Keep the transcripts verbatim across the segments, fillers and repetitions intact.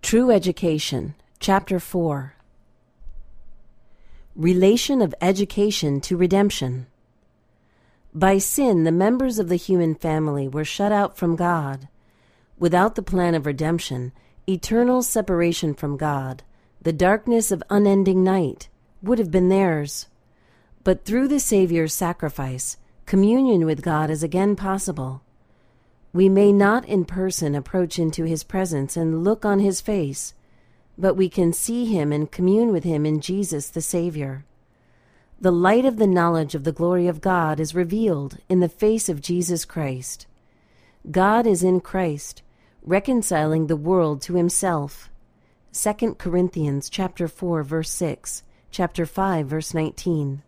True Education, Chapter four. Relation of Education to Redemption. By sin, the members of the human family were shut out from God. Without the plan of redemption, eternal separation from God, the darkness of unending night, would have been theirs. But through the Savior's sacrifice, communion with God is again possible. We may not in person approach into His presence and look on His face, but we can see Him and commune with Him in Jesus the Savior. The light of the knowledge of the glory of God is revealed in the face of Jesus Christ. God is in Christ, reconciling the world to Himself. Second Corinthians chapter four, verse six, chapter five, verse nineteen.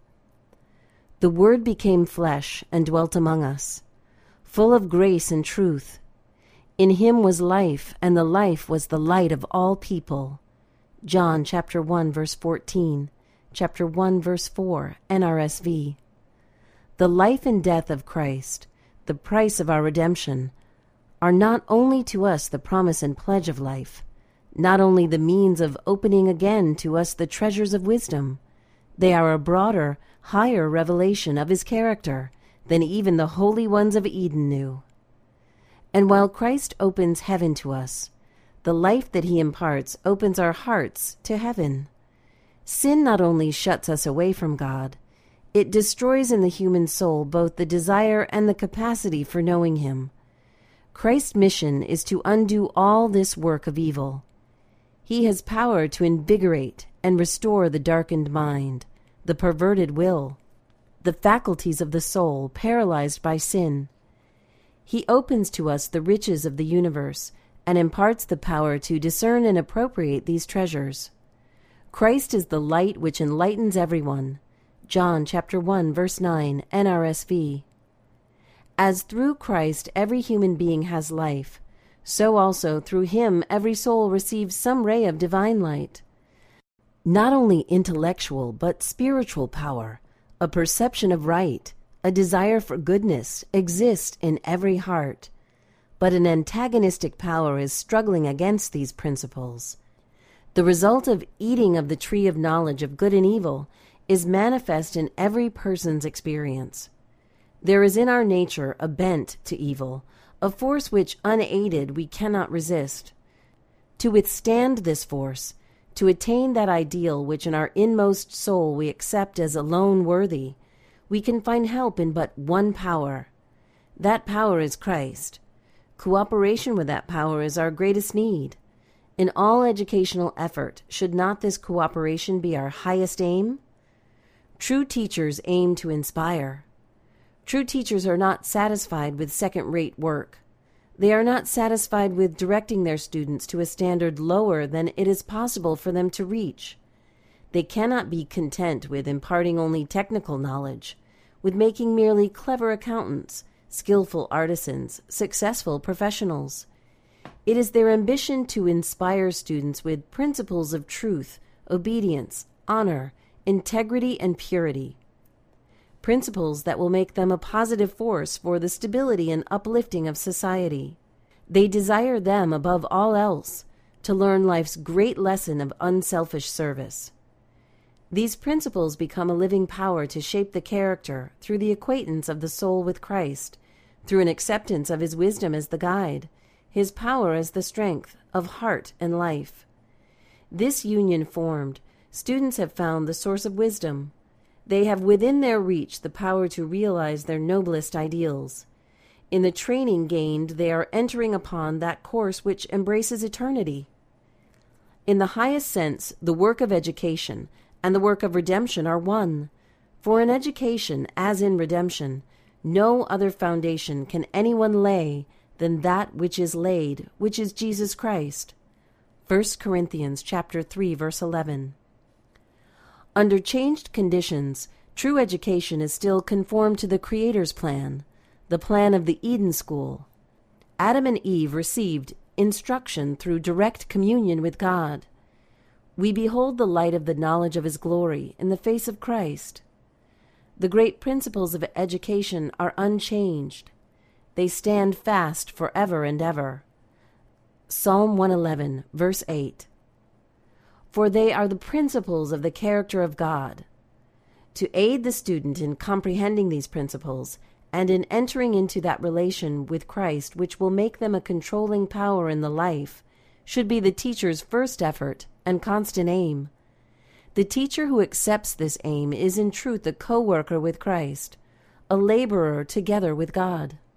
The Word became flesh and dwelt among us, full of grace and truth. In Him was life, and the life was the light of all people. John chapter one, verse fourteen, chapter one, verse four, N R S V. The life and death of Christ, the price of our redemption, are not only to us the promise and pledge of life, not only the means of opening again to us the treasures of wisdom, they are a broader, higher revelation of His character than even the holy ones of Eden knew. And while Christ opens heaven to us, the life that He imparts opens our hearts to heaven. Sin not only shuts us away from God, it destroys in the human soul both the desire and the capacity for knowing Him. Christ's mission is to undo all this work of evil. He has power to invigorate and restore the darkened mind, the perverted will, the faculties of the soul paralyzed by sin. He opens to us the riches of the universe and imparts the power to discern and appropriate these treasures. Christ is the light which enlightens everyone. John chapter one, verse nine, N R S V. As through Christ every human being has life, so also through Him every soul receives some ray of divine light. Not only intellectual but spiritual power, a perception of right, a desire for goodness exists in every heart, but an antagonistic power is struggling against these principles. The result of eating of the tree of knowledge of good and evil is manifest in every person's experience. There is in our nature a bent to evil, a force which unaided we cannot resist. To withstand this force, to attain that ideal which in our inmost soul we accept as alone worthy, we can find help in but one power. That power is Christ. Cooperation with that power is our greatest need. In all educational effort, should not this cooperation be our highest aim? True teachers aim to inspire. True teachers are not satisfied with second-rate work. They are not satisfied with directing their students to a standard lower than it is possible for them to reach. They cannot be content with imparting only technical knowledge, with making merely clever accountants, skillful artisans, successful professionals. It is their ambition to inspire students with principles of truth, obedience, honor, integrity, and purity. Principles that will make them a positive force for the stability and uplifting of society. They desire them, above all else, to learn life's great lesson of unselfish service. These principles become a living power to shape the character through the acquaintance of the soul with Christ, through an acceptance of His wisdom as the guide, His power as the strength of heart and life. This union formed, students have found the source of wisdom. They have within their reach the power to realize their noblest ideals. In the training gained, they are entering upon that course which embraces eternity. In the highest sense, the work of education and the work of redemption are one. For in education, as in redemption, no other foundation can anyone lay than that which is laid, which is Jesus Christ. First Corinthians chapter three, verse eleven. Under changed conditions, true education is still conformed to the Creator's plan, the plan of the Eden School. Adam and Eve received instruction through direct communion with God. We behold the light of the knowledge of His glory in the face of Christ. The great principles of education are unchanged. They stand fast forever and ever. Psalm one eleven, verse eight. For they are the principles of the character of God. To aid the student in comprehending these principles and in entering into that relation with Christ which will make them a controlling power in the life, should be the teacher's first effort and constant aim. The teacher who accepts this aim is in truth a co-worker with Christ, a laborer together with God.